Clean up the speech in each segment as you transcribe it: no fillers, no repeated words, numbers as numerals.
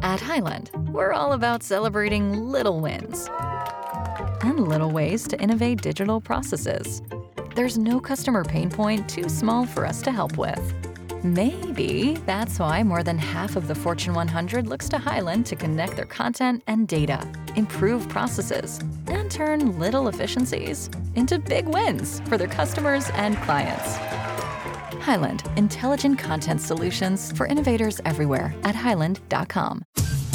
At Highland, we're all about celebrating little wins and little ways to innovate digital processes. There's no customer pain point too small for us to help with. Maybe that's why more than half of the Fortune 100 looks to Highland to connect their content and data, improve processes, and turn little efficiencies into big wins for their customers and clients. Highland, intelligent content solutions for innovators everywhere at highland.com.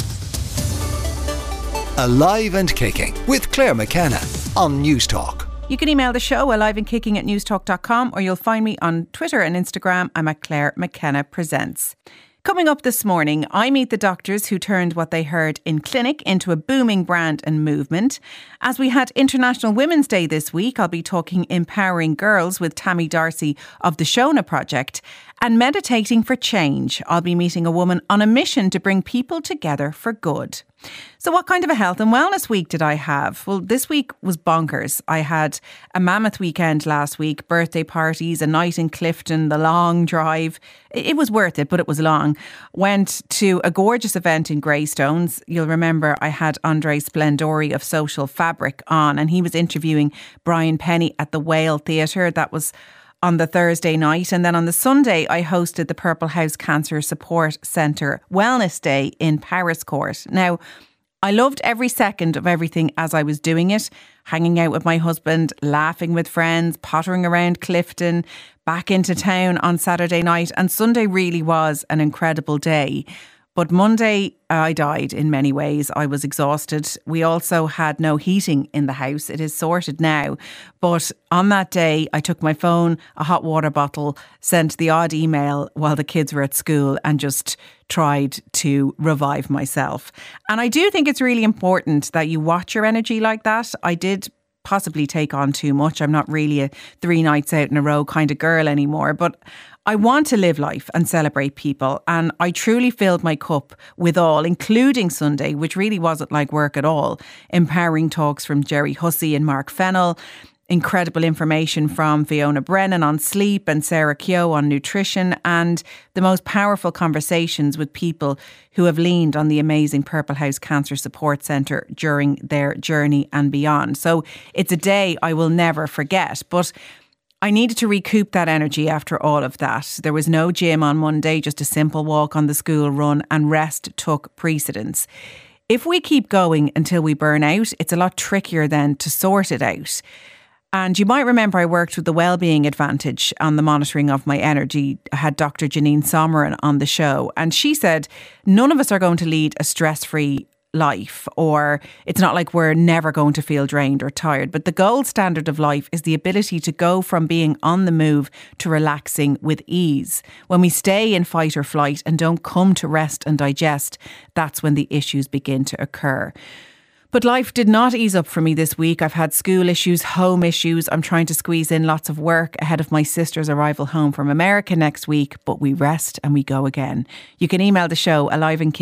Alive and Kicking with Claire McKenna on Newstalk. You can email the show aliveandkicking@newstalk.com, or you'll find me on Twitter and Instagram. I'm at Claire McKenna Presents. Coming up this morning, I meet the doctors who turned what they heard in clinic into a booming brand and movement. As we had International Women's Day this week, I'll be talking empowering girls with Tammy Darcy of the Shona Project. And meditating for change, I'll be meeting a woman on a mission to bring people together for good. So what kind of a health and wellness week did I have? Well, this week was bonkers. I had a mammoth weekend last week, birthday parties, a night in Clifton, the long drive. It was worth it, but it was long. Went to a gorgeous event in Greystones. You'll remember I had Andre Splendori of Social Fabric on, and he was interviewing Brian Penny at the Whale Theatre. That was on the Thursday night. And then on the Sunday, I hosted the Purple House Cancer Support Centre Wellness Day in Pariscourt. Now, I loved every second of everything as I was doing it, hanging out with my husband, laughing with friends, pottering around Clifton, back into town on Saturday night. And Sunday really was an incredible day. But Monday, I died in many ways. I was exhausted. We also had no heating in the house. It is sorted now. But on that day, I took my phone, a hot water bottle, sent the odd email while the kids were at school, and just tried to revive myself. And I do think it's really important that you watch your energy like that. I did possibly take on too much. I'm not really a 3 nights out in a row kind of girl anymore, but I want to live life and celebrate people. And I truly filled my cup with all, including Sunday, which really wasn't like work at all. Empowering talks from Jerry Hussey and Mark Fennell. Incredible information from Fiona Brennan on sleep and Sarah Keogh on nutrition, and the most powerful conversations with people who have leaned on the amazing Purple House Cancer Support Centre during their journey and beyond. So it's a day I will never forget. But I needed to recoup that energy after all of that. There was no gym on Monday, just a simple walk on the school run, and rest took precedence. If we keep going until we burn out, it's a lot trickier then to sort it out. And you might remember I worked with the Wellbeing Advantage on the monitoring of my energy. I had Dr. Janine Sommerin on the show, and she said none of us are going to lead a stress-free life, or it's not like we're never going to feel drained or tired. But the gold standard of life is the ability to go from being on the move to relaxing with ease. When we stay in fight or flight and don't come to rest and digest, that's when the issues begin to occur. But life did not ease up for me this week. I've had school issues, home issues. I'm trying to squeeze in lots of work ahead of my sister's arrival home from America next week, but we rest and we go again. You can email the show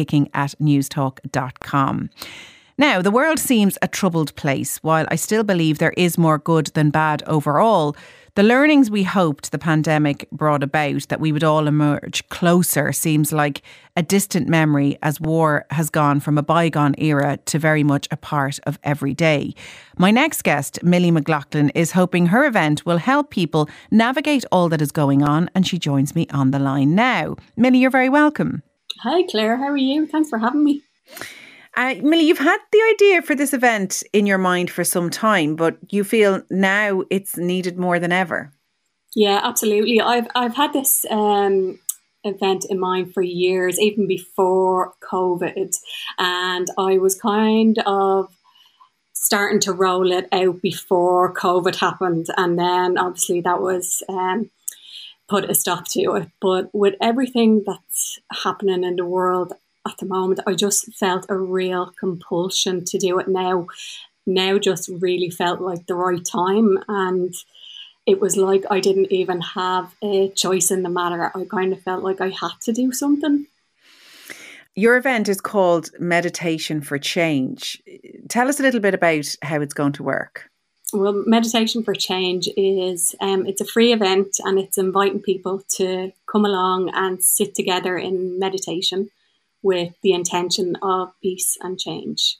aliveandkicking@newstalk.com. Now, the world seems a troubled place. While I still believe there is more good than bad overall, the learnings we hoped the pandemic brought about, that we would all emerge closer, seems like a distant memory, as war has gone from a bygone era to very much a part of every day. My next guest, Millie McLaughlin, is hoping her event will help people navigate all that is going on, and she joins me on the line now. Millie, you're very welcome. Hi Claire, how are you? Thanks for having me. Millie, you've had the idea for this event in your mind for some time, but you feel now it's needed more than ever. Yeah, absolutely. I've had this event in mind for years, even before COVID, and I was kind of starting to roll it out before COVID happened, and then obviously that was put a stop to it. But with everything that's happening in the world at the moment, I just felt a real compulsion to do it now. Now just really felt like the right time, and it was like I didn't even have a choice in the matter. I kind of felt like I had to do something. Your event is called Meditation for Change. Tell us a little bit about how it's going to work. Well, Meditation for Change is it's a free event, and it's inviting people to come along and sit together in meditation with the intention of peace and change.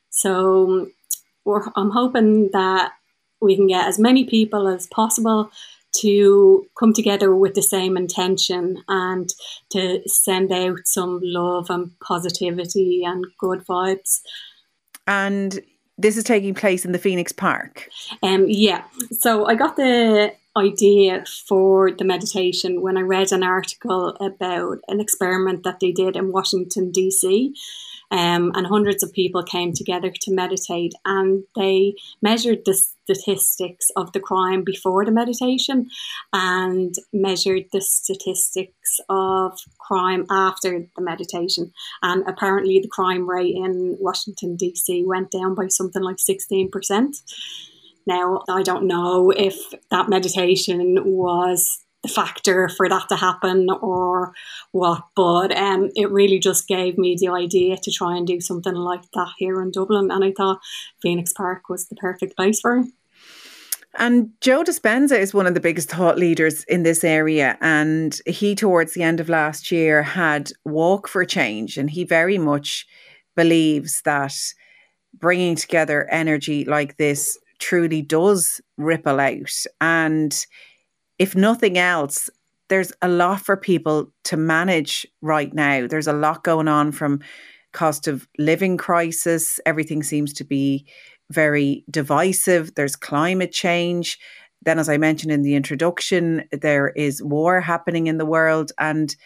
So I'm hoping that we can get as many people as possible to come together with the same intention and to send out some love and positivity and good vibes. And this is taking place in the Phoenix Park. Yeah. So I got the idea for the meditation when I read an article about an experiment that they did in Washington, D.C. And hundreds of people came together to meditate, and they measured the statistics of the crime before the meditation and measured the statistics of crime after the meditation. And apparently the crime rate in Washington, D.C. went down by something like 16%. Now, I don't know if that meditation was the factor for that to happen or what, but it really just gave me the idea to try and do something like that here in Dublin, and I thought Phoenix Park was the perfect place for it. And Joe Dispenza is one of the biggest thought leaders in this area, and he, towards the end of last year, had Walk for Change, and he very much believes that bringing together energy like this truly does ripple out. And if nothing else, there's a lot for people to manage right now. There's a lot going on, from cost of living crisis. Everything seems to be very divisive. There's climate change. Then, as I mentioned in the introduction, there is war happening in the world, and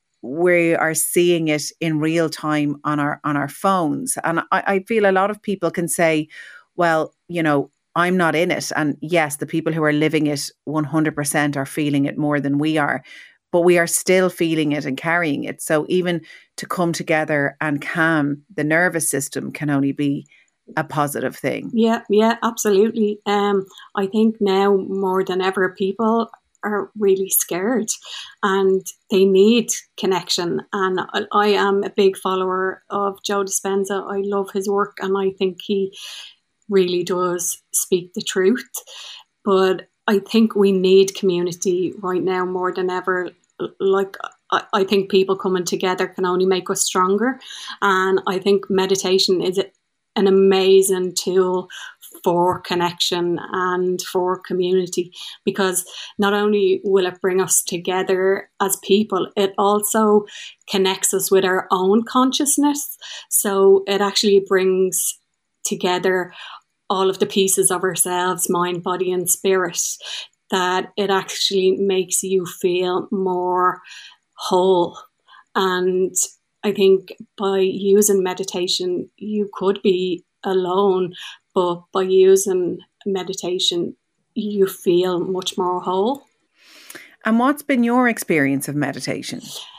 we are seeing it in real time on our phones. And I feel a lot of people can say, well, you know, I'm not in it. And yes, the people who are living it 100% are feeling it more than we are, but we are still feeling it and carrying it. So even to come together and calm the nervous system can only be a positive thing. Yeah, absolutely. I think now more than ever, people are really scared and they need connection. And I am a big follower of Joe Dispenza. I love his work, and I think he really does speak the truth. But I think we need community right now more than ever. Like, I think people coming together can only make us stronger. And I think meditation is an amazing tool for connection and for community, because not only will it bring us together as people, it also connects us with our own consciousness. So it actually brings together all of the pieces of ourselves, mind, body and spirit, that it actually makes you feel more whole. And I think by using meditation, you could be alone, but by using meditation, you feel much more whole. And what's been your experience of meditation?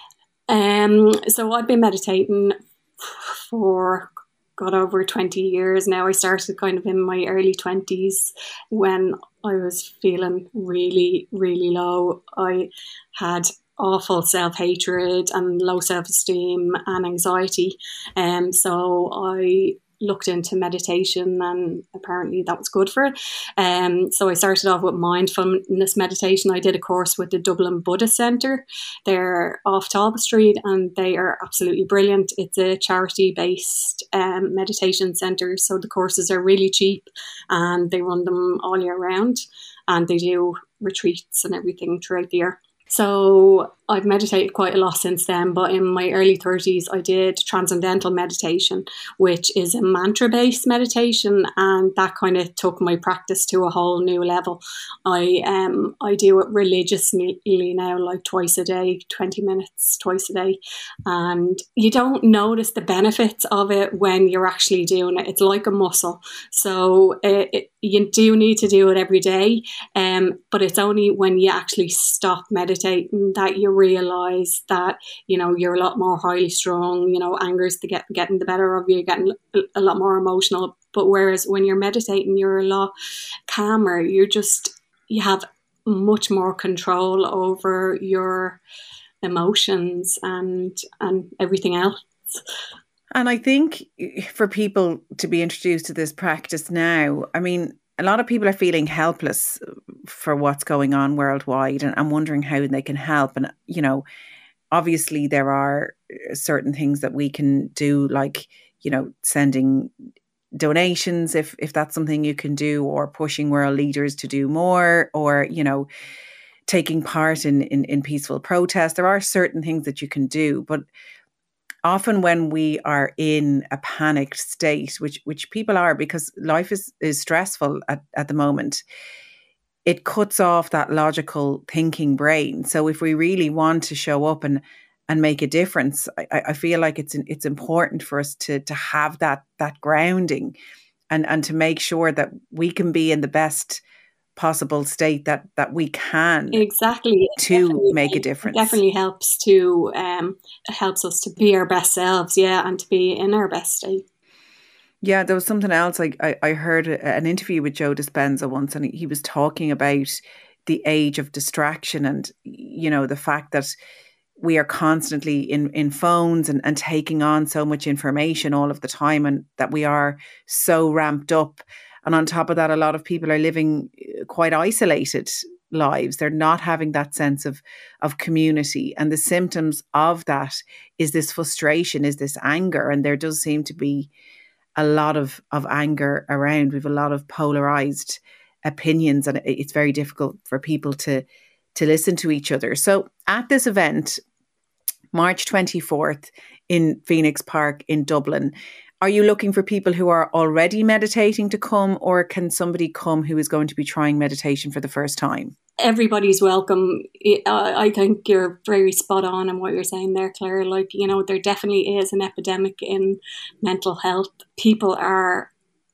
So I've been meditating for over 20 years now. I started kind of in my early 20s when I was feeling really, really low. I had awful self-hatred and low self-esteem and anxiety. So I looked into meditation, and apparently that was good for it. So I started off with mindfulness meditation. I did a course with the Dublin Buddhist Centre. They're off Talbot Street, and they are absolutely brilliant. It's a charity-based meditation centre, so the courses are really cheap, and they run them all year round, and they do retreats and everything throughout the year. So I've meditated quite a lot since then, but in my early 30s, I did transcendental meditation, which is a mantra-based meditation, and that kind of took my practice to a whole new level. I do it religiously now, like twice a day, 20 minutes twice a day, and you don't notice the benefits of it when you're actually doing it. It's like a muscle, so you do need to do it every day, but it's only when you actually stop meditating that you realize that, you know, you're a lot more highly strung, you know, anger's getting the better of you, getting a lot more emotional. But whereas when you're meditating, you're a lot calmer. You have much more control over your emotions and everything else. And I think for people to be introduced to this practice now, I mean, a lot of people are feeling helpless for what's going on worldwide and wondering how they can help. And, you know, obviously there are certain things that we can do, like, sending donations if that's something you can do, or pushing world leaders to do more, or, taking part in peaceful protest. There are certain things that you can do, but often when we are in a panicked state, which people are, because life is stressful at the moment, it cuts off that logical thinking brain. So if we really want to show up and make a difference, I feel like it's important for us to have that grounding and to make sure that we can be in the best possible state that we can, exactly, to make a difference. It definitely helps us to be our best selves, and to be in our best state. Yeah, there was something else. I heard an interview with Joe Dispenza once, and he was talking about the age of distraction, and the fact that we are constantly in phones and taking on so much information all of the time, and that we are so ramped up. And on top of that, a lot of people are living quite isolated lives. They're not having that sense of community. And the symptoms of that is this frustration, is this anger. And there does seem to be a lot of anger around. We have a lot of polarized opinions, and it's very difficult for people to listen to each other. So at this event, March 24th in Phoenix Park in Dublin, are you looking for people who are already meditating to come, or can somebody come who is going to be trying meditation for the first time? Everybody's welcome. I think you're very spot on in what you're saying there, Claire. There definitely is an epidemic in mental health. People are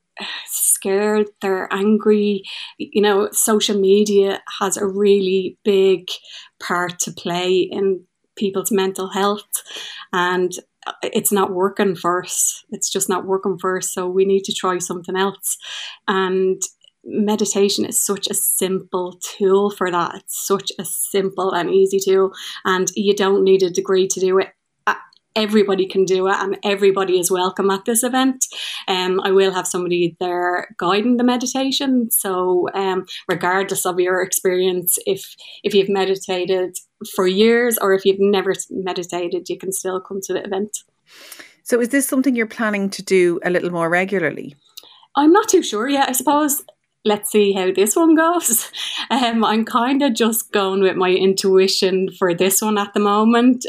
scared, they're angry. Social media has a really big part to play in people's mental health, and it's not working for us. It's just not working for us. So we need to try something else. And meditation is such a simple tool for that. It's such a simple and easy tool, and you don't need a degree to do it. Everybody can do it, and everybody is welcome at this event. I will have somebody there guiding the meditation. So regardless of your experience, if you've meditated for years or if you've never meditated, you can still come to the event. So is this something you're planning to do a little more regularly? I'm not too sure yet. I suppose let's see how this one goes. I'm kind of just going with my intuition for this one at the moment,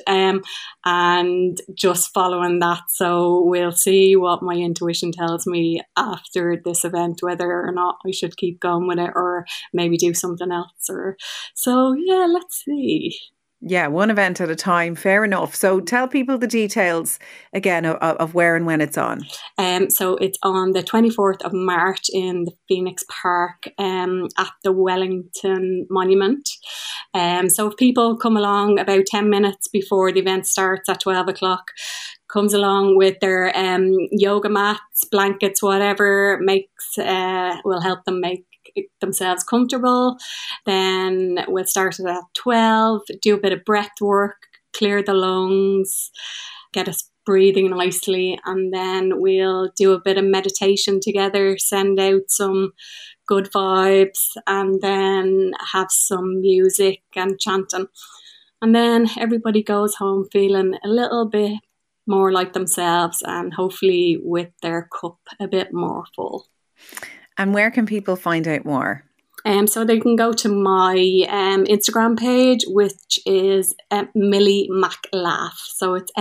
and just following that. So we'll see what my intuition tells me after this event, whether or not I should keep going with it or maybe do something else. So let's see. Yeah, one event at a time. Fair enough. So tell people the details again of where and when it's on. So it's on the 24th of March in the Phoenix Park at the Wellington Monument. So if people come along about 10 minutes before the event starts at 12 o'clock, comes along with their yoga mats, blankets, whatever will help them make themselves comfortable. Then we'll start it at 12, do a bit of breath work, clear the lungs, get us breathing nicely, and then we'll do a bit of meditation together, send out some good vibes, and then have some music and chanting. And then everybody goes home feeling a little bit more like themselves, and hopefully with their cup a bit more full. And where can people find out more? So they can go to my Instagram page, which is Millie McLaugh. So it's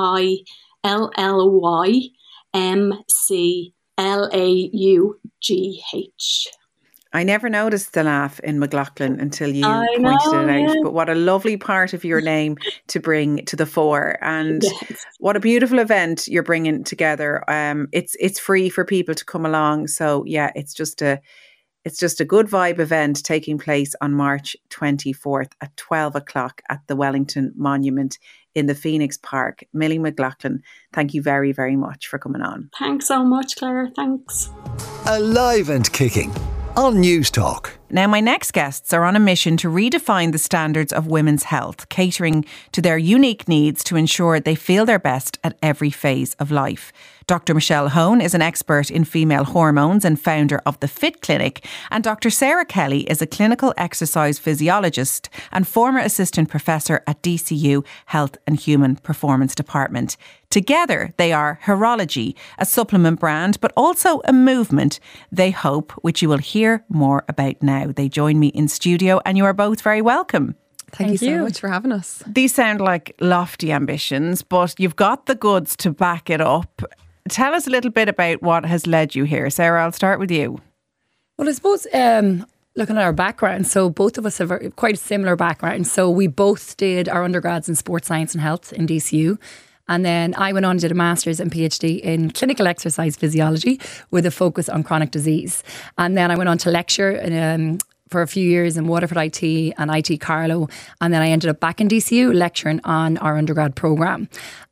MILLYMCLAUGH. I never noticed the laugh in McLaughlin until you pointed it out. But what a lovely part of your name to bring to the fore. And what a beautiful event you're bringing together. It's free for people to come along. So yeah, it's just a good vibe event taking place on March 24th at 12 o'clock at the Wellington Monument in the Phoenix Park. Millie McLaughlin, thank you very, very much for coming on. Thanks so much, Claire. Thanks. Alive and Kicking on News Talk. Now, my next guests are on a mission to redefine the standards of women's health, catering to their unique needs to ensure they feel their best at every phase of life. Dr. Michelle Hone is an expert in female hormones and founder of the Fit Clinic, and Dr. Sarah Kelly is a clinical exercise physiologist and former assistant professor at DCU Health and Human Performance Department. Together, they are Horology, a supplement brand, but also a movement, they hope, which you will hear more about now. They join me in studio, and you are both very welcome. Thank you so much for having us. These sound like lofty ambitions, but you've got the goods to back it up. Tell us a little bit about what has led you here. Sarah, I'll start with you. Well, I suppose looking at our background, so both of us have quite a similar background. So we both did our undergrads in sports science and health in DCU. And then I went on and did a master's and PhD in clinical exercise physiology with a focus on chronic disease. And then I went on to lecture for a few years in Waterford IT and IT Carlow. And then I ended up back in DCU lecturing on our undergrad programme.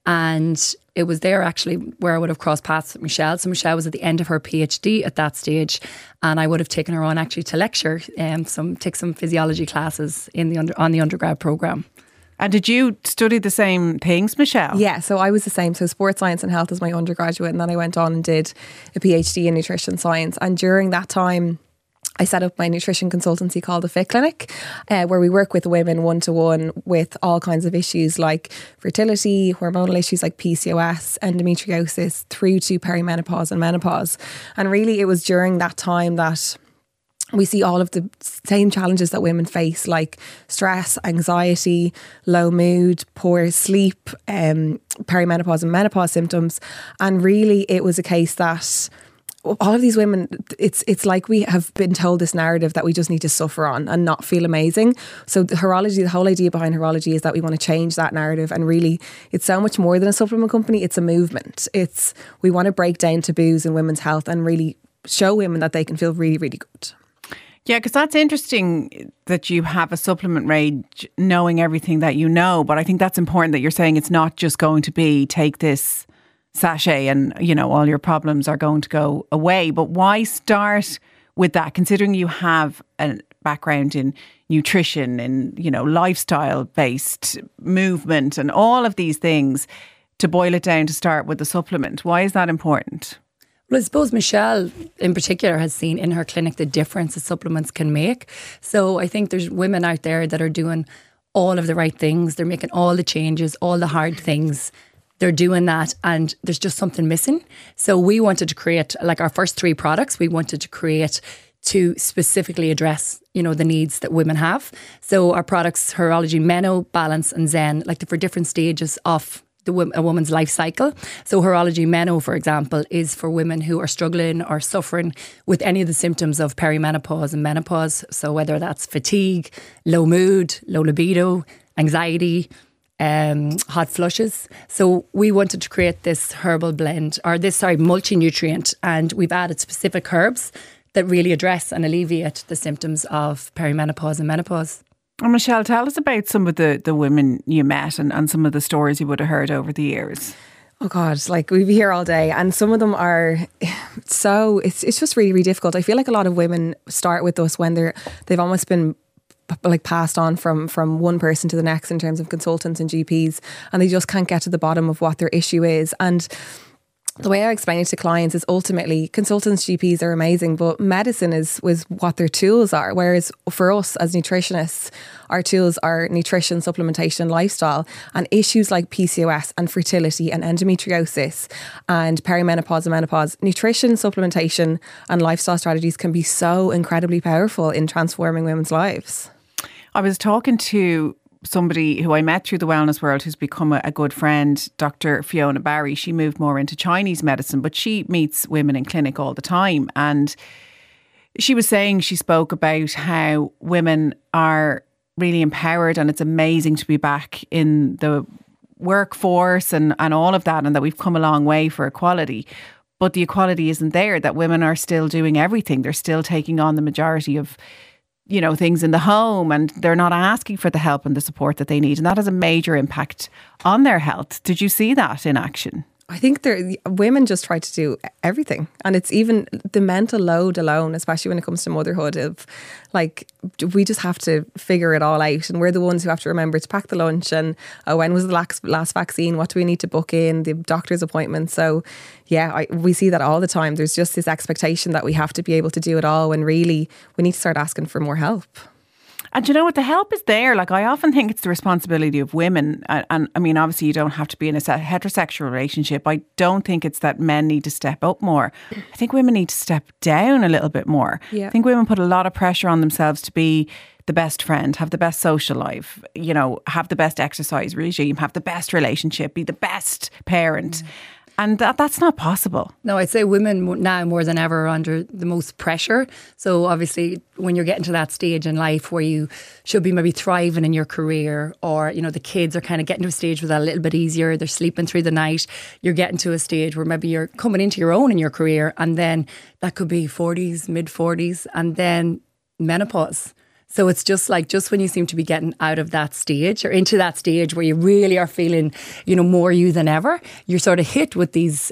And it was there actually where I would have crossed paths with Michelle. So Michelle was at the end of her PhD at that stage, and I would have taken her on actually to lecture, take some physiology classes on the undergrad programme. And did you study the same things, Michelle? Yeah, so I was the same. So sports science and health is my undergraduate, and then I went on and did a PhD in nutrition science. And during that time, I set up my nutrition consultancy called the Fit Clinic, where we work with women one-to-one with all kinds of issues like fertility, hormonal issues like PCOS, endometriosis, through to perimenopause and menopause. And really it was during that time that we see all of the same challenges that women face, like stress, anxiety, low mood, poor sleep, perimenopause and menopause symptoms. And really it was a case that all of these women, it's like we have been told this narrative that we just need to suffer on and not feel amazing. So the Horology, the whole idea behind Horology is that we want to change that narrative, and really it's so much more than a supplement company. It's a movement. We want to break down taboos in women's health and really show women that they can feel really, really good. Yeah, because that's interesting that you have a supplement range knowing everything that you know, but I think that's important that you're saying it's not just going to be take this sachet and, all your problems are going to go away. But why start with that, considering you have a background in nutrition and, lifestyle-based movement and all of these things, to boil it down to start with the supplement? Why is that important? Well, I suppose Michelle in particular has seen in her clinic the difference that supplements can make. So I think there's women out there that are doing all of the right things. They're making all the changes, all the hard things. They're doing that and there's just something missing. So we wanted to create, like our first 3 products, we wanted to create to specifically address, the needs that women have. So our products, Horology Meno, Balance and Zen, for different stages of a woman's life cycle. So Horology Meno, for example, is for women who are struggling or suffering with any of the symptoms of perimenopause and menopause. So whether that's fatigue, low mood, low libido, anxiety, hot flushes. So we wanted to create this herbal blend, or multi-nutrient, and we've added specific herbs that really address and alleviate the symptoms of perimenopause and menopause. And Michelle, tell us about some of the women you met and some of the stories you would have heard over the years. Oh God, we'd be here all day, and some of them are so, it's just really, really difficult. I feel like a lot of women start with us when they've almost been passed on from one person to the next in terms of consultants and GPs, and they just can't get to the bottom of what their issue is. And the way I explain it to clients is ultimately consultants, GPs are amazing, but medicine was what their tools are. Whereas for us as nutritionists, our tools are nutrition, supplementation, lifestyle, and issues like PCOS and fertility and endometriosis and perimenopause and menopause. Nutrition, supplementation and lifestyle strategies can be so incredibly powerful in transforming women's lives. I was talking to somebody who I met through the wellness world who's become a good friend, Dr. Fiona Barry. She moved more into Chinese medicine, but she meets women in clinic all the time. And she was saying, she spoke about how women are really empowered and it's amazing to be back in the workforce and all of that, and that we've come a long way for equality. But the equality isn't there, that women are still doing everything. They're still taking on the majority of things in the home, and they're not asking for the help and the support that they need. And that has a major impact on their health. Did you see that in action? I think women just try to do everything, and it's even the mental load alone, especially when it comes to motherhood, of like, we just have to figure it all out, and we're the ones who have to remember to pack the lunch, and when was the last vaccine, what do we need to book in, the doctor's appointment. So yeah, we see that all the time. There's just this expectation that we have to be able to do it all, when really we need to start asking for more help. And you know what, the help is there. Like, I often think it's the responsibility of women. And I mean, obviously you don't have to be in a heterosexual relationship. I don't think it's that men need to step up more. I think women need to step down a little bit more. Yeah. I think women put a lot of pressure on themselves to be the best friend, have the best social life, you know, have the best exercise regime, have the best relationship, be the best parent. And that's not possible. No, I'd say women now more than ever are under the most pressure. So obviously when you're getting to that stage in life where you should be maybe thriving in your career, or, you know, the kids are kind of getting to a stage where they're a little bit easier, they're sleeping through the night, you're getting to a stage where maybe you're coming into your own in your career, and then that could be 40s, mid 40s, and then menopause. So it's just when you seem to be getting out of that stage, or into that stage where you really are feeling, you know, more you than ever, you're sort of hit with these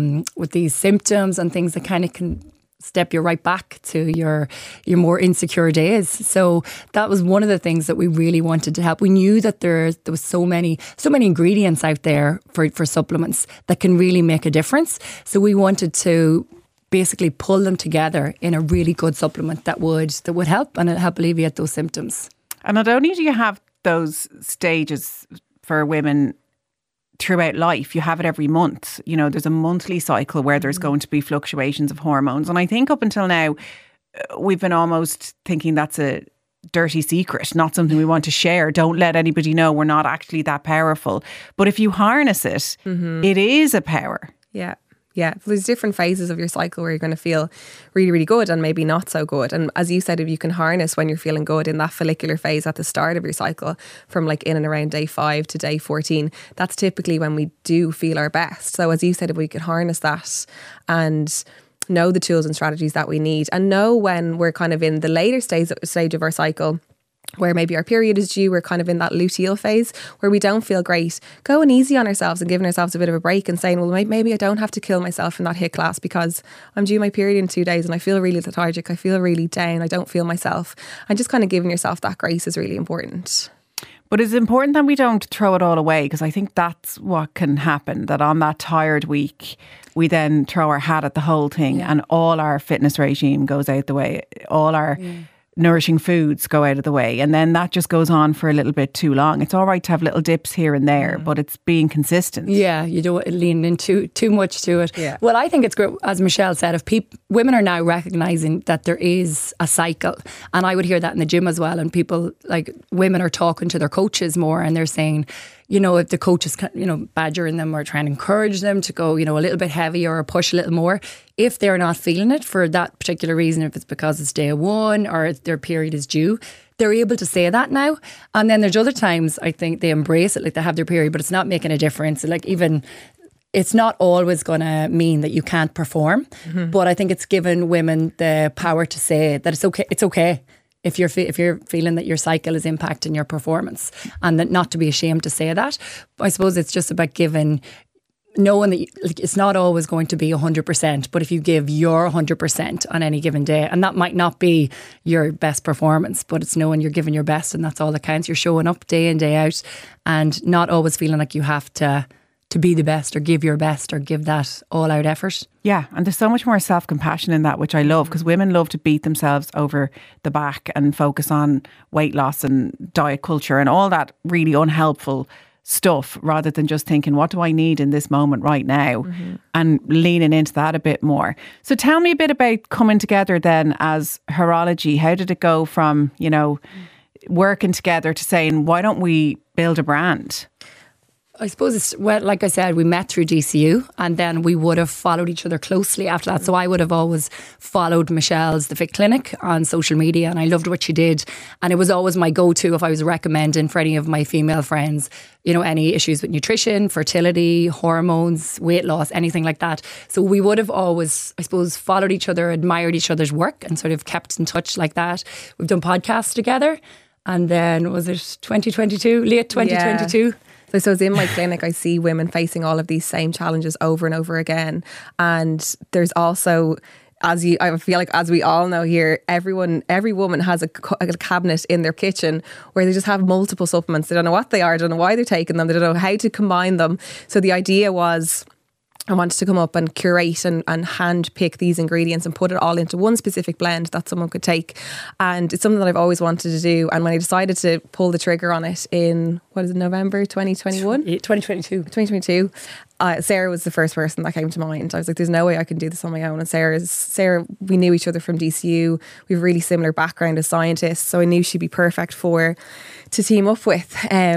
symptoms and things that kind of can step you right back to your more insecure days. So that was one of the things that we really wanted to help. We knew that there was so many ingredients out there for supplements that can really make a difference. So we wanted to basically pull them together in a really good supplement that would help and help alleviate those symptoms. And not only do you have those stages for women throughout life, you have it every month. You know, there's a monthly cycle where there's going to be fluctuations of hormones. And I think up until now, we've been almost thinking that's a dirty secret, not something we want to share. Don't let anybody know, we're not actually that powerful. But if you harness it, it is a power. Yeah. Yeah, there's different phases of your cycle where you're going to feel really, really good and maybe not so good. And as you said, if you can harness when you're feeling good in that follicular phase at the start of your cycle, from like in and around day 5 to day 14, that's typically when we do feel our best. So as you said, if we could harness that and know the tools and strategies that we need, and know when we're kind of in the later stage of our cycle, where maybe our period is due, we're kind of in that luteal phase where we don't feel great, going easy on ourselves and giving ourselves a bit of a break and saying, well, maybe I don't have to kill myself in that HIIT class because I'm due my period in 2 days and I feel really lethargic, I feel really down, I don't feel myself. And just kind of giving yourself that grace is really important. But it's important that we don't throw it all away, because I think that's what can happen, that on that tired week we then throw our hat at the whole thing and all our fitness regime goes out the way, all our nourishing foods go out of the way, and then that just goes on for a little bit too long. It's all right to have little dips here and there, but it's being consistent. Yeah, you don't lean into too much to it. Yeah. Well, I think it's great, as Michelle said, if women are now recognising that there is a cycle, and I would hear that in the gym as well, and people, like, women are talking to their coaches more and they're saying, you know, if the coach is, you know, badgering them or trying to encourage them to go, you know, a little bit heavier or push a little more, if they're not feeling it for that particular reason, if it's because it's day 1 or their period is due, they're able to say that now. And then there's other times I think they embrace it, like they have their period, but it's not making a difference. Like, even it's not always going to mean that you can't perform, but I think it's given women the power to say that it's okay. It's okay. If you're feeling that your cycle is impacting your performance, and that not to be ashamed to say that. I suppose it's just about knowing that it's not always going to be 100%, but if you give your 100% on any given day, and that might not be your best performance, but it's knowing you're giving your best and that's all that counts. You're showing up day in, day out, and not always feeling like you have to be the best or give your best or give that all out effort. Yeah, and there's so much more self-compassion in that, which I love, because women love to beat themselves over the back and focus on weight loss and diet culture and all that really unhelpful stuff, rather than just thinking, what do I need in this moment right now, and leaning into that a bit more. So tell me a bit about coming together then as Hairology. How did it go from, you know, working together to saying, why don't we build a brand? I suppose it's, well, like I said, we met through DCU, and then we would have followed each other closely after that. So I would have always followed Michelle's The Fit Clinic on social media, and I loved what she did. And it was always my go-to if I was recommending for any of my female friends, you know, any issues with nutrition, fertility, hormones, weight loss, anything like that. So we would have always, I suppose, followed each other, admired each other's work, and sort of kept in touch like that. We've done podcasts together. And then was it 2022, late 2022? So in my clinic, I see women facing all of these same challenges over and over again. And there's also, I feel like as we all know here, every woman has a cabinet in their kitchen where they just have multiple supplements. They don't know what they are, don't know why they're taking them, they don't know how to combine them. So the idea was, I wanted to come up and curate and hand pick these ingredients and put it all into one specific blend that someone could take. And it's something that I've always wanted to do. And when I decided to pull the trigger on it in, November 2021? 2022. Sarah was the first person that came to mind. I was like, there's no way I can do this on my own. And Sarah, we knew each other from DCU. We have a really similar background as scientists. So I knew she'd be perfect to team up with.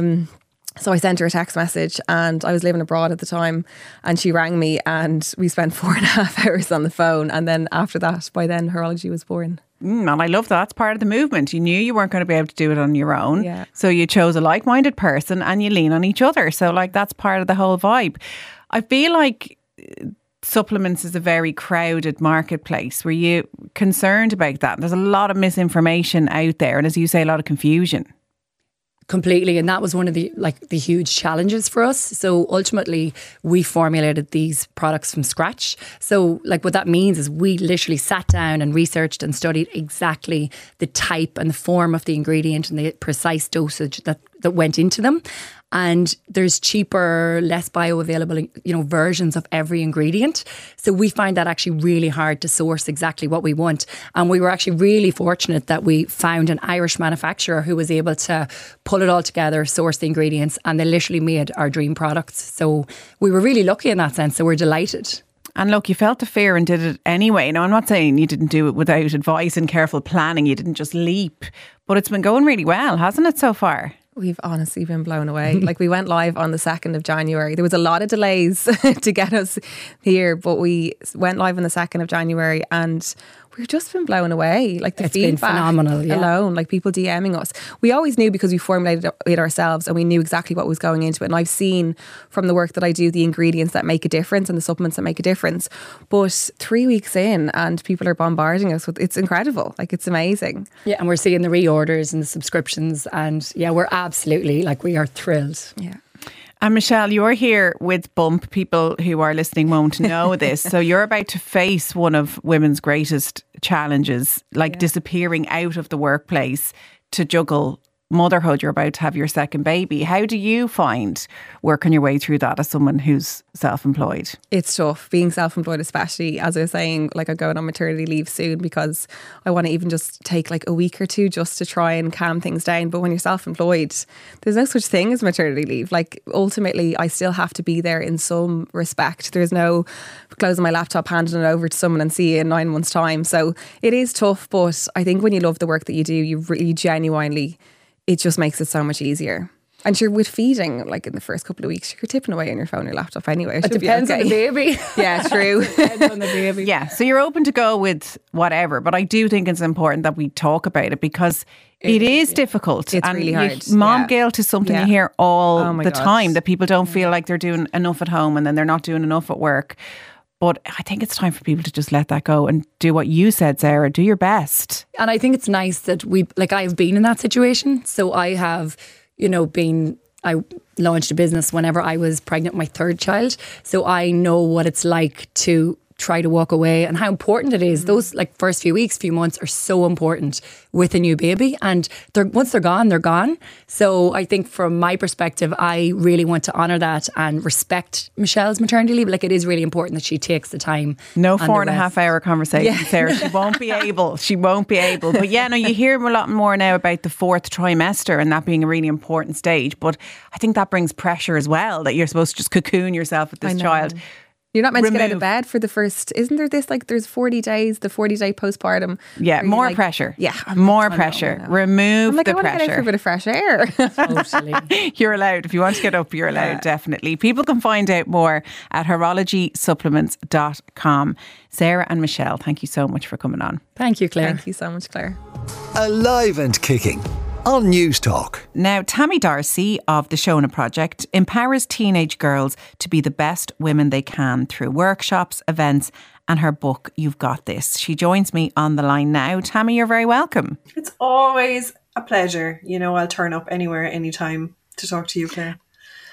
So I sent her a text message, and I was living abroad at the time, and she rang me and we spent 4.5 hours on the phone. And then after that, by then, Horology was born. And I love that. That's part of the movement. You knew you weren't going to be able to do it on your own. Yeah. So you chose a like-minded person and you lean on each other. So like that's part of the whole vibe. I feel like supplements is a very crowded marketplace. Were you concerned about that? There's a lot of misinformation out there, and as you say, a lot of confusion. Completely, and that was one of the huge challenges for us. So ultimately, we formulated these products from scratch. So what that means is we literally sat down and researched and studied exactly the type and the form of the ingredient and the precise dosage that went into them. And there's cheaper, less bioavailable, versions of every ingredient. So we find that actually really hard to source exactly what we want. And we were actually really fortunate that we found an Irish manufacturer who was able to pull it all together, source the ingredients, and they literally made our dream products. So we were really lucky in that sense. So we're delighted. And look, you felt the fear and did it anyway. Now, I'm not saying you didn't do it without advice and careful planning. You didn't just leap. But it's been going really well, hasn't it, so far? We've honestly been blown away. We went live on the 2nd of January. There was a lot of delays to get us here, but we went live on the 2nd of January and we've just been blown away. The it's feedback been phenomenal, alone, people DMing us. We always knew because we formulated it ourselves and we knew exactly what was going into it. And I've seen from the work that I do the ingredients that make a difference and the supplements that make a difference. But 3 weeks in and people are bombarding us with, it's incredible. It's amazing. Yeah, and we're seeing the reorders and the subscriptions, and yeah, we're absolutely we are thrilled. Yeah. And Michelle, you're here with Bump. People who are listening won't know this. So you're about to face one of women's greatest challenges, disappearing out of the workplace to juggle motherhood. You're about to have your second baby. How do you find working your way through that as someone who's self-employed? It's tough being self-employed, especially as I was saying, I'm going on maternity leave soon because I want to even just take a week or two just to try and calm things down. But when you're self-employed, there's no such thing as maternity leave. Ultimately, I still have to be there in some respect. There's no closing my laptop, handing it over to someone and see you in 9 months' time. So it is tough, but I think when you love the work that you do, you really genuinely, it just makes it so much easier. And you're with feeding, in the first couple of weeks, you're tipping away on your phone or your laptop anyway. It depends on the baby. Yeah, true. It depends on the baby. Yeah, so you're open to go with whatever, but I do think it's important that we talk about it because it is difficult. It's really hard. Mom guilt is something you hear all the gosh. time, that people don't feel like they're doing enough at home and then they're not doing enough at work. But I think it's time for people to just let that go and do what you said, Sarah. Do your best. And I think it's nice that I've been in that situation. So I have, I launched a business whenever I was pregnant with my third child. So I know what it's like to try to walk away and how important it is. Those first few weeks, few months are so important with a new baby, and once they're gone, they're gone. So I think from my perspective, I really want to honour that and respect Michelle's maternity leave. It is really important that she takes the time. No 4.5 hour conversation, Sarah. She won't be able. She won't be able. But yeah, no, you hear a lot more now about the 4th trimester and that being a really important stage. But I think that brings pressure as well, that you're supposed to just cocoon yourself with this child. You're not meant to get out of bed for the first, isn't there this, there's 40 days, the 40-day postpartum. Yeah, more pressure. Yeah. More pressure. Remove the pressure. I want to get out for a bit of fresh air. Totally. You're allowed. If you want to get up, you're allowed, definitely. People can find out more at horologysupplements.com. Sarah and Michelle, thank you so much for coming on. Thank you, Claire. Thank you so much, Claire. Alive and kicking on News Talk. Now, Tammy Darcy of the Shona Project empowers teenage girls to be the best women they can through workshops, events and her book, You've Got This. She joins me on the line now. Tammy, you're very welcome. It's always a pleasure. I'll turn up anywhere, anytime to talk to you, Claire.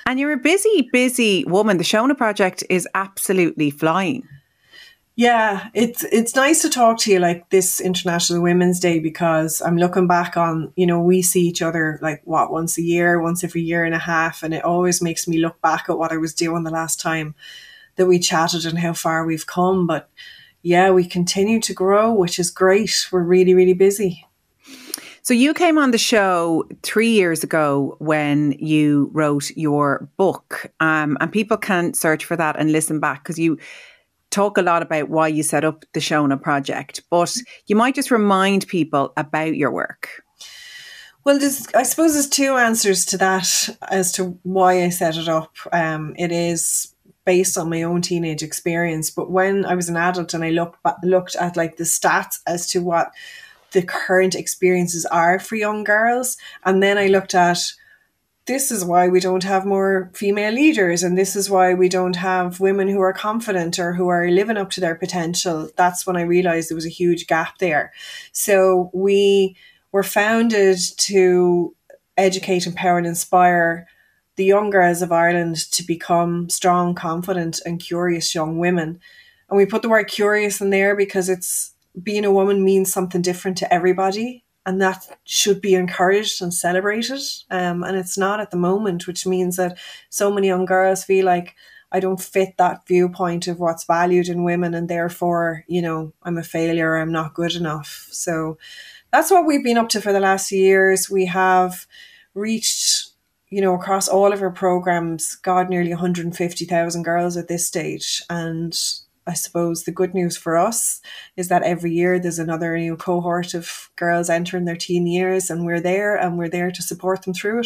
And you're a busy, busy woman. The Shona project is absolutely flying. Yeah, it's nice to talk to you like this International Women's Day, because I'm looking back on, we see each other like once a year, once every year and a half. And it always makes me look back at what I was doing the last time that we chatted and how far we've come. But yeah, we continue to grow, which is great. We're really, really busy. So you came on the show 3 years ago when you wrote your book, and people can search for that and listen back, because you talk a lot about why you set up the Shona project, but you might just remind people about your work. Well, I suppose there's two answers to that as to why I set it up. It is based on my own teenage experience, but when I was an adult and I looked at like the stats as to what the current experiences are for young girls, and then I looked at, this is why we don't have more female leaders, and this is why we don't have women who are confident or who are living up to their potential. That's when I realized there was a huge gap there. So we were founded to educate, empower and inspire the young girls of Ireland to become strong, confident and curious young women. And we put the word curious in there because being a woman means something different to everybody. And that should be encouraged and celebrated. And it's not at the moment, which means that so many young girls feel like I don't fit that viewpoint of what's valued in women, and therefore, I'm a failure, I'm not good enough. So that's what we've been up to for the last few years. We have reached, across all of our programs, nearly 150,000 girls at this stage. And I suppose the good news for us is that every year there's another new cohort of girls entering their teen years, and we're there to support them through it.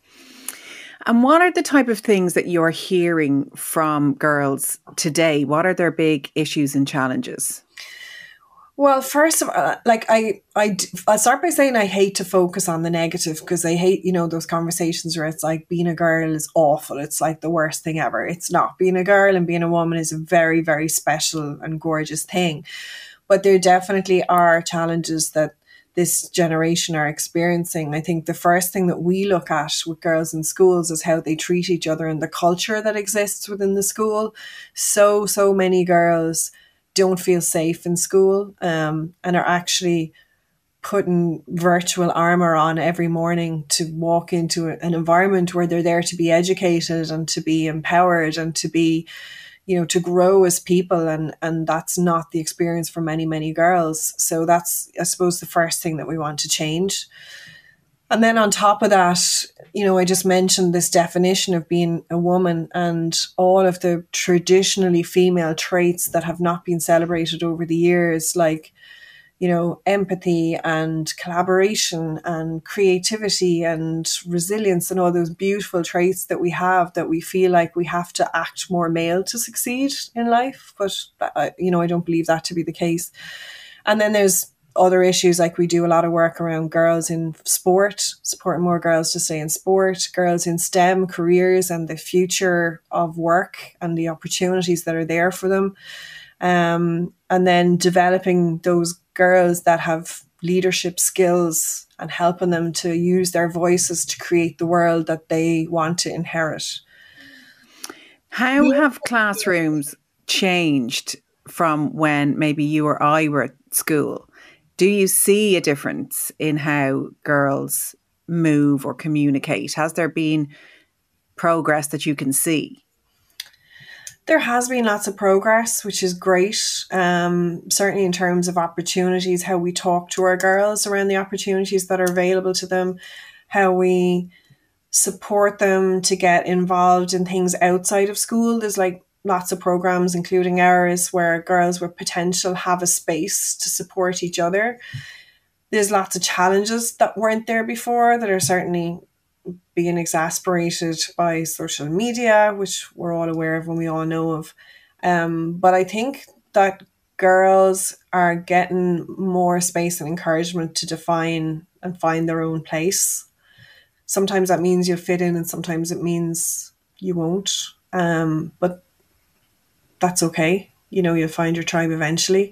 And what are the type of things that you're hearing from girls today? What are their big issues and challenges? Well, first of all, I'll start by saying I hate to focus on the negative, because I hate, those conversations where it's like being a girl is awful. It's like the worst thing ever. It's not. Being a girl and being a woman is a very, very special and gorgeous thing. But there definitely are challenges that this generation are experiencing. I think the first thing that we look at with girls in schools is how they treat each other and the culture that exists within the school. So many girls don't feel safe in school, and are actually putting virtual armor on every morning to walk into an environment where they're there to be educated and to be empowered and to be, to grow as people. And that's not the experience for many, many girls. So that's, I suppose, the first thing that we want to change. And then on top of that, I just mentioned this definition of being a woman and all of the traditionally female traits that have not been celebrated over the years, like, empathy and collaboration and creativity and resilience and all those beautiful traits that we have, that we feel like we have to act more male to succeed in life. But, I don't believe that to be the case. And then there's other issues, like we do a lot of work around girls in sport, supporting more girls to stay in sport, girls in STEM careers and the future of work and the opportunities that are there for them. And then developing those girls that have leadership skills and helping them to use their voices to create the world that they want to inherit. How have classrooms changed from when maybe you or I were at school? Do you see a difference in how girls move or communicate? Has there been progress that you can see? There has been lots of progress, which is great. Certainly in terms of opportunities, how we talk to our girls around the opportunities that are available to them, how we support them to get involved in things outside of school. There's lots of programs, including ours, where girls with potential have a space to support each other. There's lots of challenges that weren't there before that are certainly being exacerbated by social media, which we're all aware of and we all know of. But I think that girls are getting more space and encouragement to define and find their own place. Sometimes that means you'll fit in and sometimes it means you won't. But that's okay. You'll find your tribe eventually.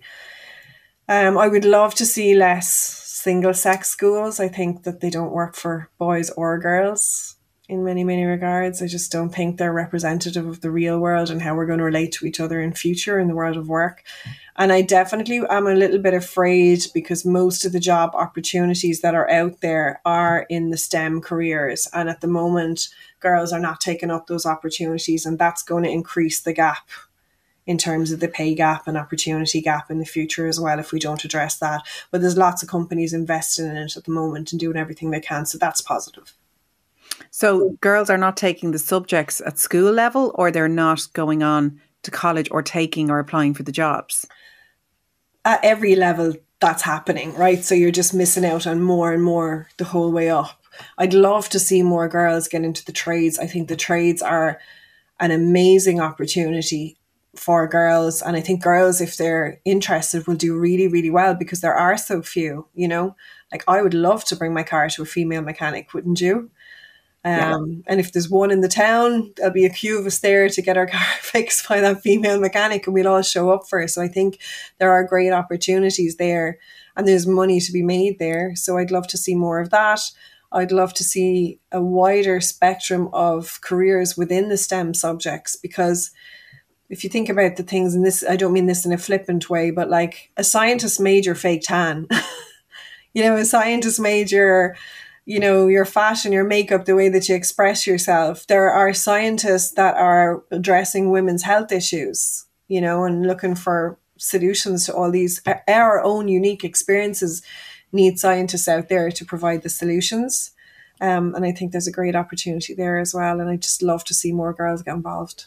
I would love to see less single sex schools. I think that they don't work for boys or girls. in many, many regards. I just don't think they're representative of the real world and how we're going to relate to each other in future in the world of work. And I definitely am a little bit afraid because most of the job opportunities that are out there are in the STEM careers. And at the moment, girls are not taking up those opportunities, and that's going to increase the gap in terms of the pay gap and opportunity gap in the future as well if we don't address that. But there's lots of companies investing in it at the moment and doing everything they can. So that's positive. So girls are not taking the subjects at school level, or they're not going on to college or taking or applying for the jobs? At every level that's happening, right? So you're just missing out on more and more the whole way up. I'd love to see more girls get into the trades. I think the trades are an amazing opportunity for girls. And I think girls, if they're interested, will do really, really well because there are so few, you know? Like I would love to bring my car to a female mechanic, wouldn't you? And if there's one in the town, there'll be a queue of us there to get our car fixed by that female mechanic, and we'll all show up for it. So I think there are great opportunities there, and there's money to be made there. So I'd love to see more of that. I'd love to see a wider spectrum of careers within the STEM subjects, because if you think about the things, and this, I don't mean this in a flippant way, but like a scientist major fake tan, a scientist major, your fashion, your makeup, the way that you express yourself. There are scientists that are addressing women's health issues, and looking for solutions to all these. Our own unique experiences need scientists out there to provide the solutions. And I think there's a great opportunity there as well. And I just love to see more girls get involved.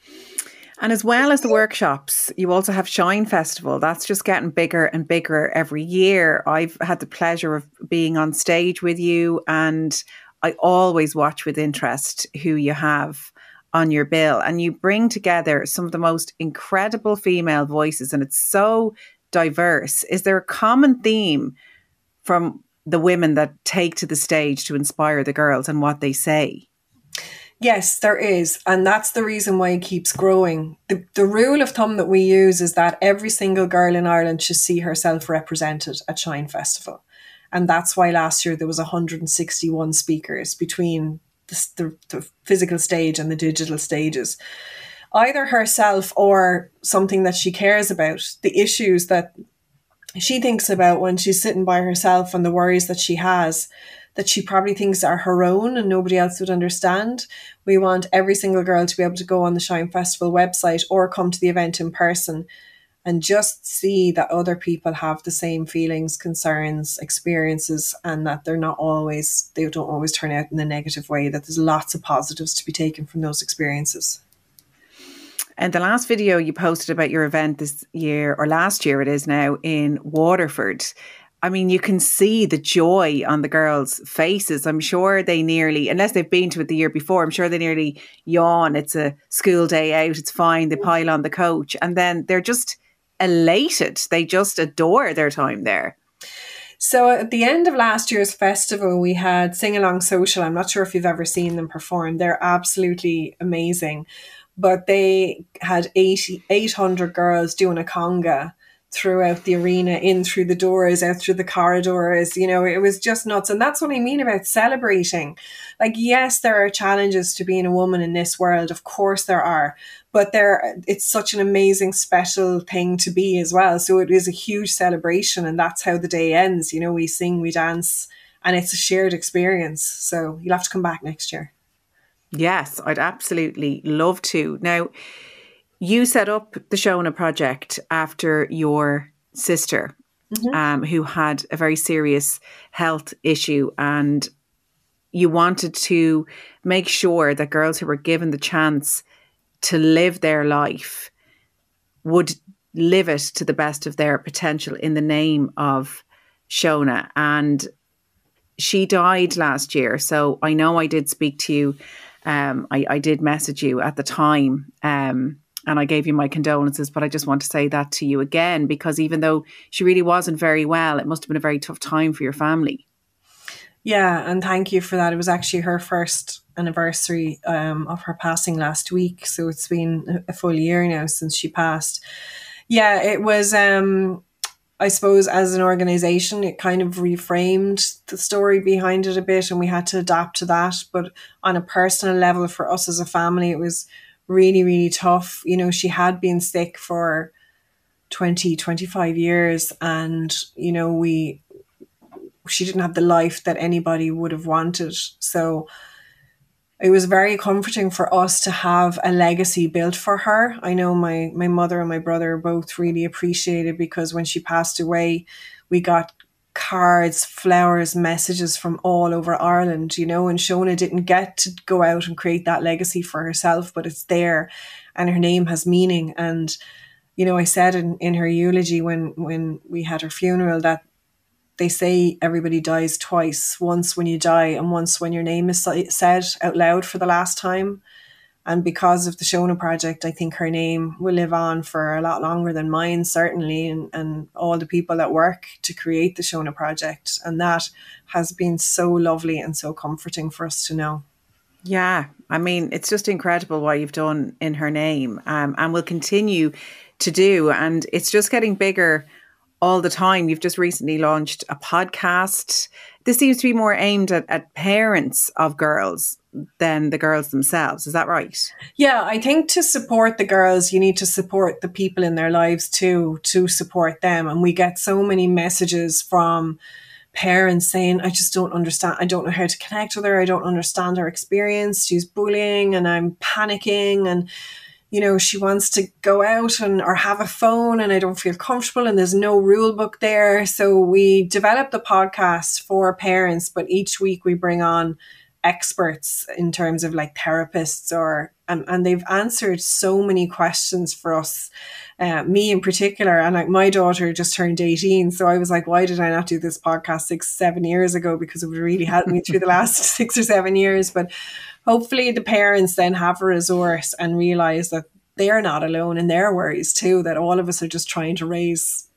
And as well as the workshops, you also have Shine Festival. That's just getting bigger and bigger every year. I've had the pleasure of being on stage with you, and I always watch with interest who you have on your bill. And you bring together some of the most incredible female voices, and it's so diverse. Is there a common theme from the women that take to the stage to inspire the girls and what they say? Yes, there is. And that's the reason why it keeps growing. The rule of thumb that we use is that every single girl in Ireland should see herself represented at Shine Festival. And that's why last year there was 161 speakers between the physical stage and the digital stages. Either herself or something that she cares about, the issues that she thinks about when she's sitting by herself and the worries that she has, that she probably thinks are her own and nobody else would understand. We want every single girl to be able to go on the Shine Festival website or come to the event in person and just see that other people have the same feelings, concerns, experiences, and that they don't always turn out in a negative way, that there's lots of positives to be taken from those experiences. And the last video you posted about your event this year, or last year it is now, in Waterford, I mean, you can see the joy on the girls' faces. I'm sure they nearly, unless they've been to it the year before, I'm sure they nearly yawn. It's a school day out. It's fine. They pile on the coach. And then they're just elated. They just adore their time there. So at the end of last year's festival, we had Sing Along Social. I'm not sure if you've ever seen them perform. They're absolutely amazing. But they had 800 girls doing a conga throughout the arena, in through the doors, out through the corridors. It was just nuts. And that's what I mean about celebrating. Like, yes, there are challenges to being a woman in this world. Of course there are. But it's such an amazing, special thing to be as well. So it is a huge celebration, and that's how the day ends. We sing, we dance, and it's a shared experience. So you'll have to come back next year. Yes, I'd absolutely love to. Now, you set up the Shona Project after your sister, who had a very serious health issue, and you wanted to make sure that girls who were given the chance to live their life would live it to the best of their potential in the name of Shona. And she died last year. So I know I did speak to you. I did message you at the time. And I gave you my condolences, but I just want to say that to you again, because even though she really wasn't very well, it must have been a very tough time for your family. Yeah, and thank you for that. It was actually her first anniversary of her passing last week. So it's been a full year now since she passed. Yeah, it was I suppose as an organization, it kind of reframed the story behind it a bit, and we had to adapt to that. But on a personal level, for us as a family, it was really, really tough. You know, she had been sick for 25 years, and, you know, she didn't have the life that anybody would have wanted. So it was very comforting for us to have a legacy built for her. I know my mother and my brother both really appreciated, because when she passed away, we got cards, flowers, messages from all over Ireland, you know, and Shona didn't get to go out and create that legacy for herself, but it's there and her name has meaning. And, you know, I said in her eulogy when we had her funeral that they say everybody dies twice, once when you die and once when your name is said out loud for the last time. And because of the Shona Project, I think her name will live on for a lot longer than mine, certainly, and all the people that work to create the Shona Project. And that has been so lovely and so comforting for us to know. Yeah, I mean, it's just incredible what you've done in her name, and will continue to do. And it's just getting bigger all the time. You've just recently launched a podcast. This seems to be more aimed at parents of girls than the girls themselves. Is that right? Yeah, I think to support the girls, you need to support the people in their lives too, to support them. And we get so many messages from parents saying, I just don't understand. I don't know how to connect with her. I don't understand her experience. She's bullying and I'm panicking, and you know, she wants to go out or have a phone and I don't feel comfortable, and there's no rule book there. So we developed the podcast for parents, but each week we bring on experts in terms of like therapists and they've answered so many questions for us, me in particular. And like my daughter just turned 18. So I was like, why did I not do this podcast 6-7 years ago? Because it would really help me through the last 6 or 7 years. But hopefully the parents then have a resource and realize that they are not alone in their worries too, that all of us are just trying to raise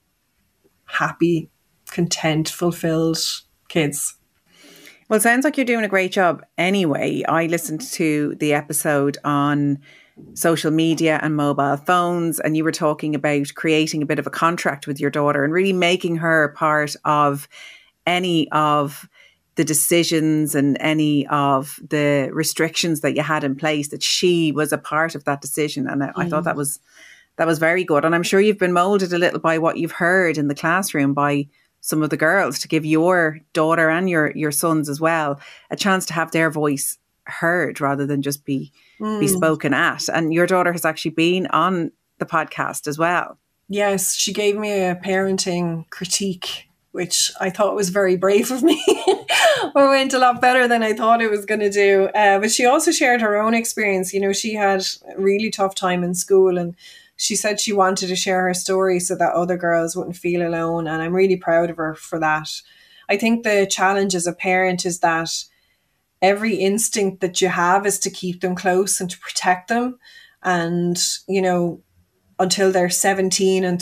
happy, content, fulfilled kids. Well, it sounds like you're doing a great job anyway. I listened to the episode on social media and mobile phones, and you were talking about creating a bit of a contract with your daughter and really making her part of any of the decisions and any of the restrictions that you had in place, that she was a part of that decision. And I thought that was very good. And I'm sure you've been molded a little by what you've heard in the classroom by some of the girls, to give your daughter and your sons as well a chance to have their voice heard rather than just be spoken at. And your daughter has actually been on the podcast as well. Yes, she gave me a parenting critique, which I thought was very brave of me. It went a lot better than I thought it was going to do. But she also shared her own experience. You know, she had a really tough time in school, and she said she wanted to share her story so that other girls wouldn't feel alone. And I'm really proud of her for that. I think the challenge as a parent is that every instinct that you have is to keep them close and to protect them. And, you know, until they're 17 and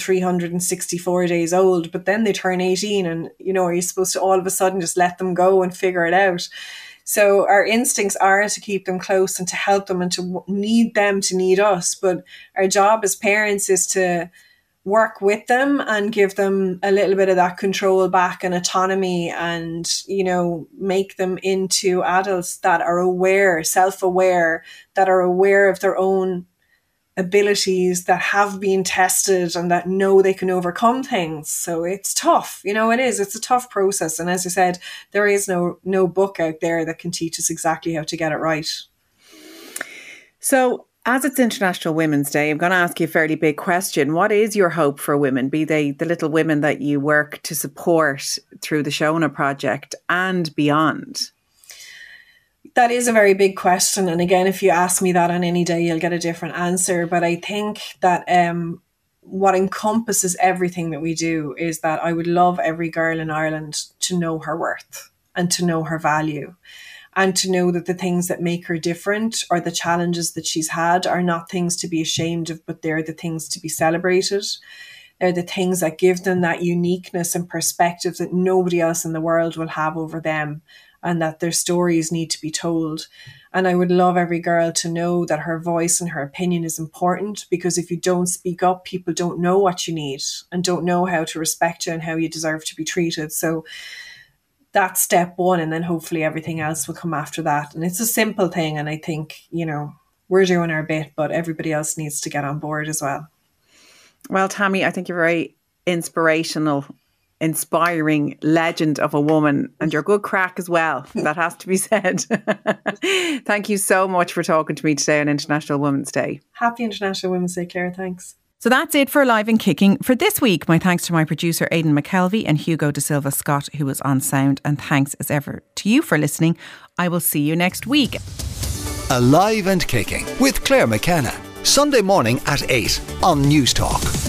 364 days old, but then they turn 18 and, you know, are you supposed to all of a sudden just let them go and figure it out? So our instincts are to keep them close and to help them and to need them to need us. But our job as parents is to work with them and give them a little bit of that control back and autonomy, and, you know, make them into adults that are aware, self-aware, that are aware of their own abilities, that have been tested and that know they can overcome things. So it's tough, you know, it's a tough process. And as I said, there is no book out there that can teach us exactly how to get it right. So as it's International Women's Day, I'm going to ask you a fairly big question. What is your hope for women, be they the little women that you work to support through the Shona Project and beyond? That is a very big question. And again, if you ask me that on any day, you'll get a different answer. But I think that what encompasses everything that we do is that I would love every girl in Ireland to know her worth and to know her value, and to know that the things that make her different or the challenges that she's had are not things to be ashamed of, but they're the things to be celebrated. They're the things that give them that uniqueness and perspective that nobody else in the world will have over them. and that their stories need to be told. And I would love every girl to know that her voice and her opinion is important, because if you don't speak up, people don't know what you need and don't know how to respect you and how you deserve to be treated. So that's step one, and then hopefully everything else will come after that. And it's a simple thing, and I think, we're doing our bit, but everybody else needs to get on board as well. Well, Tammy, I think you're very inspirational, inspiring legend of a woman, and you're good crack as well. That has to be said. Thank you so much for talking to me today on International Women's Day. Happy International Women's Day, Claire. Thanks. So that's it for Alive and Kicking for this week. My thanks to my producer Aidan McKelvey and Hugo De Silva Scott, who was on sound, and thanks as ever to you for listening. I will see you next week. Alive and Kicking with Claire McKenna. Sunday morning at 8 on News Talk.